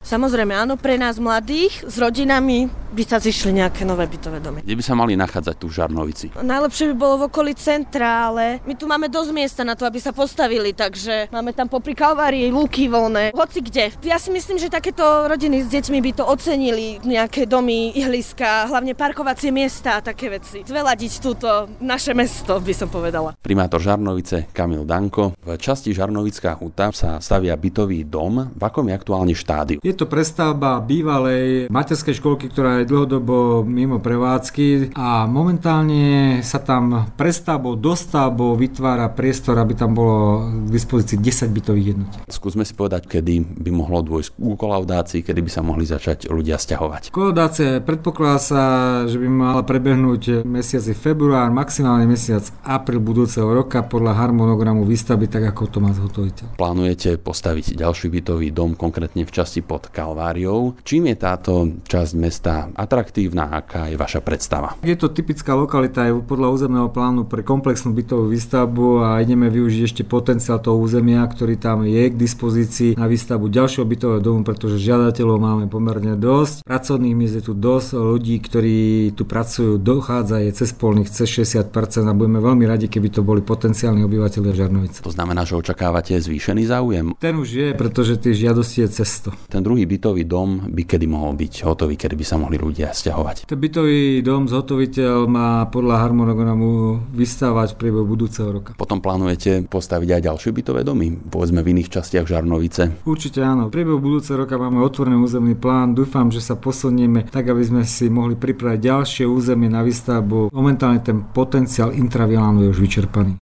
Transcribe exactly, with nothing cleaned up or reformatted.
Samozrejme, áno, pre nás mladých s rodinami by sa zišli nejaké nové bytové domy. Kde by sa mali nachádzať tu v Žarnovici? Najlepšie by bolo v okolí centra, ale my tu máme dosť miesta na to, aby sa postavili, takže máme tam popri Kalvárii lúky voľné, hoci kde. Ja si myslím, že takéto rodiny s deťmi by to ocenili, nejaké domy, ihliska, hlavne parkovacie miesta a také veci. Zveladiť túto naše mesto, by som povedala. Primátor Žarnovice Kamil Danko. V časti Žarnovická huta sa stavia bytový dom. V akom je aktuálne štádiu? Je to prestavba bývalej materskej školky, ktorá je dlhodobo mimo prevádzky a momentálne sa tam prestavbou, dostavbou vytvára priestor, aby tam bolo k dispozícii desať bytových jednotiek. Skúsme si povedať, kedy by mohlo dôjsť k kolaudácii, kedy by sa mohli začať ľudia sťahovať. Kolaudácia predpokladá sa, že by mala prebehnúť mesiaci február, maximálne mesiac apríl budúceho roka podľa harmonogramu výstavby, tak ako to má zhotoviteľ. Plánujete postaviť ďalší bytový dom, konkrétne v časti pod Kalváriou. Čím je táto časť mesta atraktívna, aká je vaša predstava? Je to typická lokalita aj podľa územného plánu pre komplexnú bytovú výstavbu a ideme využiť ešte potenciál toho územia, ktorý tam je k dispozícii na výstavbu ďalšieho bytového domu, pretože žiadateľov máme pomerne dosť. Pracovných miest je tu dosť, ľudí, ktorí tu pracujú, dochádza je cez polných, cez šesťdesiat percent a budeme veľmi radi, keby to boli potenciálni obyvatelia Žarnovice. To znamená, že očakávate zvýšený záujem? Ten už je, pretože tých žiadostí je cez sto. Ten druhý bytový dom by kedy mohol byť hotový, kedy by sa mohli ľudia sťahovať? Ten bytový dom zhotoviteľ má podľa harmonogramu vystávať v priebehu budúceho roka. Potom plánujete postaviť aj ďalšie bytové domy, povedzme v iných častiach Žarnovice? Určite áno. V priebehu budúceho roka máme otvorený územný plán. Dúfam, že sa posunieme tak, aby sme si mohli pripraviť ďalšie územie na výstavbu. Momentálne ten potenciál intravilánu je už vyčerpaný.